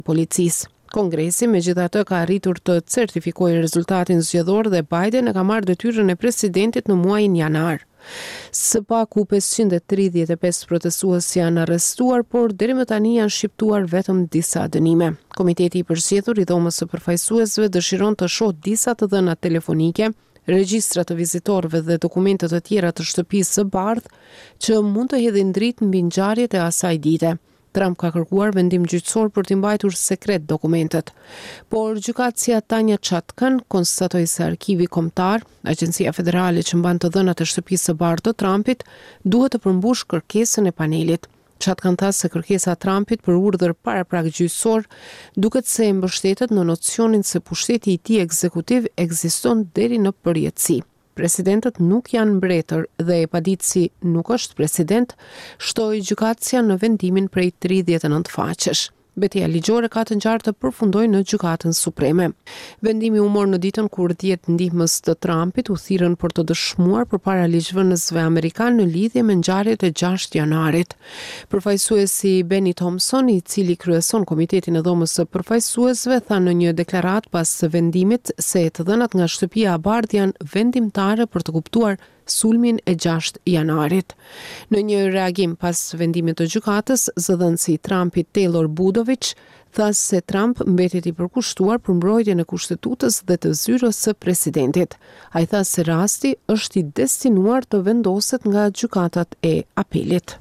policisë. Kongresi megjithatë ka arritur të certifikojë rezultatin zgjedhor dhe Biden e ka marrë detyrën e presidentit në muajin janar. Së paku 535 protestues janë arrestuar, por deri më tani janë shqiptuar vetëm disa dënime. Komiteti i përzgjedhur i dhomës së përfaqësuesve dëshiron të shohë disa të dhëna telefonike, regjistra të vizitorëve dhe dokumente të tjera të shtëpisë së bardhë që mund të hedhin dritë mbi ngjarjet e asaj dite. Trump ka kërkuar vendim gjyqësor për të mbajtur sekret dokumentet. Por gjykatësia Tanja Chatkan konstatoi se arkivi kombëtar, agjencia federale që mban të dhënat e shtëpisë së bardhë të Trumpit, duhet të përmbush kërkesën e panelit. Chatkan tha se kërkesa e Trumpit për urdhër paraprak gjyqësor duket se mbështetet në nocionin se pushteti i tij ekzekutiv ekziston deri në përjetësi. Presidentët nuk janë mbretër dhe e paditësi nuk është president, shtoi gjykatësia në vendimin prej 39 faqesh. Betejë ligjore ka të ngjarë të përfundojë në gjykatën supreme. Vendimi u mor në ditën kur 10 ndihmës të Trumpit u thirrën për të dëshmuar përpara ligjvënësve amerikan në lidhje me ngjarjet e 6 janarit. Përfaqësuesi Benny Thompson, i cili kryeson komitetin e dhomës së përfaqësuesve, tha në një deklaratë pas vendimit se të dhënat nga shtëpia e bardhë janë vendimtare për të kuptuar sulmin e 6 janarit. Në një reagim pas vendimit të gjykatës, zëdhënësi i Trumpit Taylor Budovich tha se Trump mbetet i përkushtuar për mbrojtjen e kushtetutës dhe të zyrës së presidentit. Ai tha se rasti është i destinuar të vendoset nga gjykatat e apelit.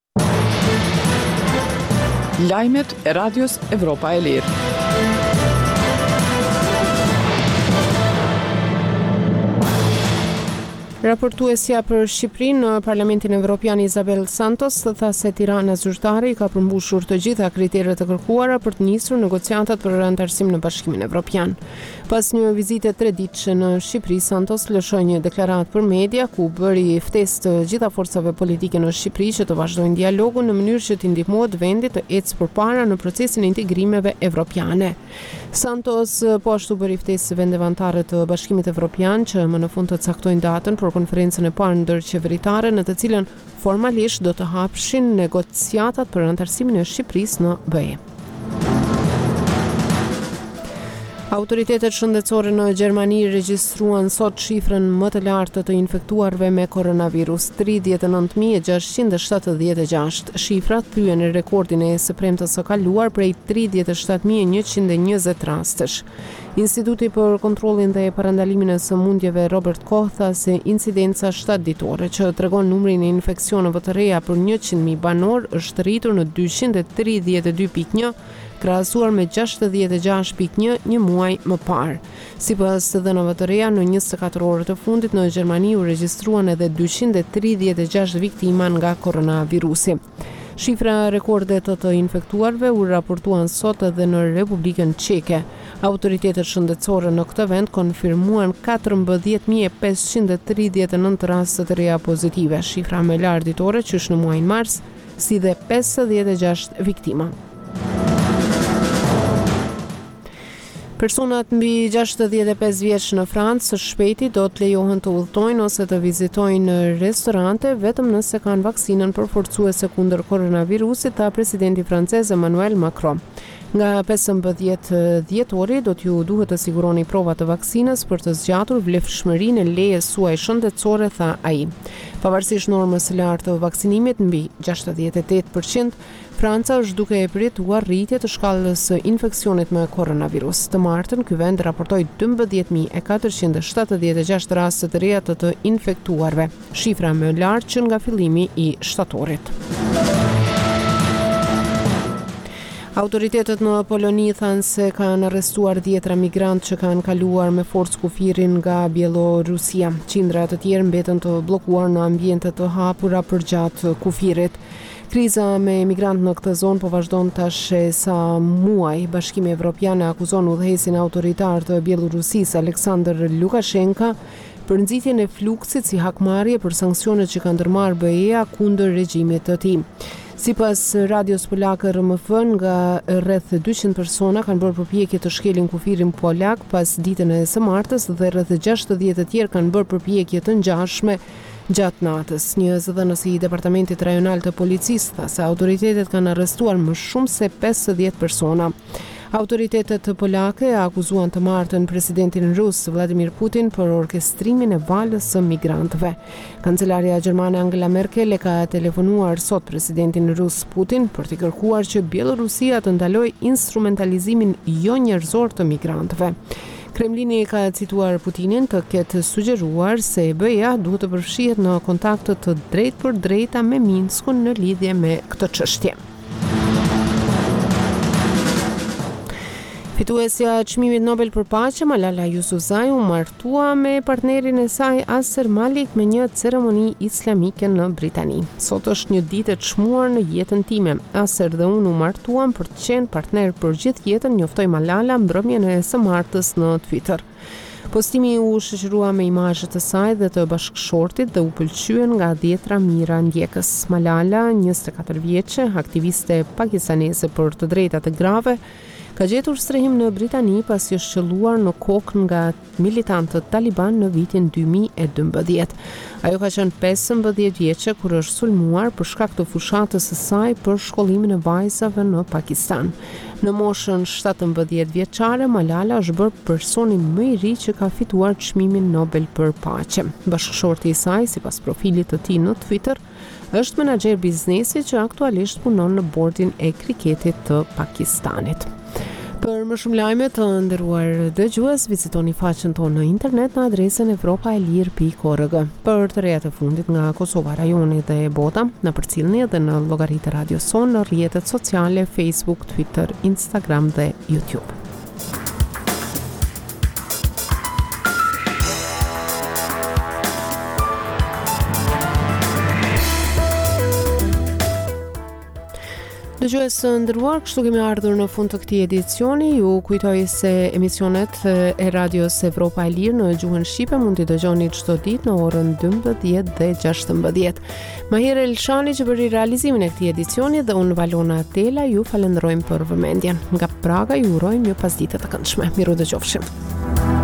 Lajmet e Radios Evropa e Lirë. Raportuesja për Shqipërinë në Parlamentin Evropian Isabel Santos tha se Tirana zyrtare i ka përmbushur të gjitha kriteret e kërkuara për të nisur negociatat për anëtarësim në Bashkimin Evropian. Pas një vizite 3 ditëshe në Shqipëri, Santos lëshoi një deklaratë për media ku bëri ftesë të gjitha forcave politike në Shqipëri që të vazhdojnë dialogun në mënyrë që të ndihmohet vendit të ecë përpara në procesin e integrimeve evropiane. Santos po ashtu bëri ftesë vendeve anëtare të Bashkimit Evropian që më në fund të caktojnë datën për konferencën e parë ndërqeveritare në të cilën formalisht do të hapshin negociatat për anëtarësimin e Shqipërisë në BE. Autoritetet shëndetësore në Gjermani regjistruan sot shifrën më të lartë të infektuarve me koronavirus, 39.676. Shifra thyen rekordin e së premtës së kaluar prej 37.120 rastesh. Instituti për kontrollin dhe parandalimin e sëmundjeve Robert Koch tha se incidenca 7 ditore që tregon numrin e infeksioneve të reja për 100.000 banor është rritur në 232.1, krahasuar me 66.1 një muaj më parë. Sipas të dhënave të reja, në 24 orët të fundit në Gjermani u regjistruan edhe 236 viktima nga koronavirusi. Shifra rekorde të infektuarve u raportuan sot edhe në Republikën Çeke. Autoritetet shëndetësore në këtë vend konfirmuan 14.539 raste të reja pozitive, shifra më e lartë ditore që është në muajin mars, si dhe 56 viktima. Personat mbi 65 vjeç në Francë së shpejti do të lejohen të udhtojnë ose të vizitojnë restorante vetëm nëse kanë vaksinën përforcuese kundër koronavirusit, tha presidenti francez Emmanuel Macron. Nga 15 dhjetori do t'ju duhet të siguroni prova të vaksinës për të zgjatur vlefshmërinë e lejes suaj shëndetësore, tha ai. Pavarësisht normës së lartë të vaksinimit mbi 68%, Franca është duke e përjetuar rritje të shkallës së infeksionit me koronavirus. Të martën, ky vend raportoi 12.476 raste të reja të infektuarve, shifra më e lartë që nga fillimi i shtatorit. Autoritetet në Poloni thanë se kanë arrestuar 10 migrantë që kanë kaluar me forcë kufirin nga Bielorusia. Qindra të tjerë mbeten të bllokuar në ambiente të hapura përgjatë kufirit. Kriza me migrantë në këtë zonë po vazhdon tash sa muaj. Bashkimi Evropian e akuzon udhëhesin autoritar të Bielorusisë Aleksandr Lukashenko për nxitjen e fluksit si hakmarrje për sanksionet që ka ndërmarrë BE-ja kundër regjimit të tij. Sipas radios polake RMF, nga rreth 200 persona kanë bërë përpjekje të shkelin kufirin polak pas ditën e së martës dhe rreth 60 të tjerë kanë bërë përpjekje të ngjashme gjatë natës. Një zëdhënës i Departamentit Rajonal të Policisë tha se autoritetet kanë arrestuar më shumë se 50 persona. Autoritetet polake akuzuan të martën presidentin rus Vladimir Putin për orkestrimin e valës së migrantëve. Kancelaria gjermane Angela Merkel e ka telefonuar sot presidentin rus Putin për t'i kërkuar që Bielorusia të ndalojë instrumentalizimin jo njerëzor të migrantëve. Kremlini ka cituar Putinin të ketë sugjeruar se BE-ja duhet të përfshihet në kontakte të drejtpërdrejta me Minskun në lidhje me këtë çështje. Fituesja e çmimit Nobel për paqe Malala Yousafzai u martua me partnerin e saj Asser Malik me një ceremoni islamike në Britani. Sot është një ditë e çmuar në jetën time. Asser dhe unë u martuam për të qenë partner për gjithë jetën, njoftoi Malala mbrëmjen e së martës në Twitter. Postimi u shoqërua me imazhe të saj dhe të bashkëshortit dhe u pëlqyen nga dhjetra mijëra ndjekës. Malala, 24 vjeçe, aktiviste pakistaneze për të drejtat e grave, ka gjetur strehim në Britani pasi është qelluar në kokë nga militantët Taliban në vitin 2012. Ajo ka qenë 15 vjeçe kur është sulmuar për shkak të fushatës së saj për shkollimin e vajzave në Pakistan. Në moshën 17 vjeçare, Malala është bërë personi më i ri që ka fituar çmimin Nobel për paqe. Bashkëshorti i saj, sipas profilit të tij në Twitter, është menaxher biznesi që aktualisht punon në bordin e kriketit të Pakistanit. Për më shumë lajme të nderuar dëgjues, vizitoni faqen tonë në internet në adresën evropaelir.org. Për të rejat e fundit nga Kosova, rajoni dhe bota, na përcillni edhe në llogaritë Radio Son në rrjetet sociale Facebook, Twitter, Instagram dhe YouTube. Dëgjues nderuar, kështu kemi ardhur në fund të këtij edicioni. Ju kujtoj se emisionet e Radios Evropa e Lirë në gjuhën shqipe mund t'i dëgjoni çdo ditë në orën 12 dhe 16. Maher Elshani që bëri realizimin e këtij edicioni dhe unë Valona Tela ju falenderojmë për vëmendjen. Nga Praga ju urojmë një pasditë të këndshme. Miru dëgjofshim.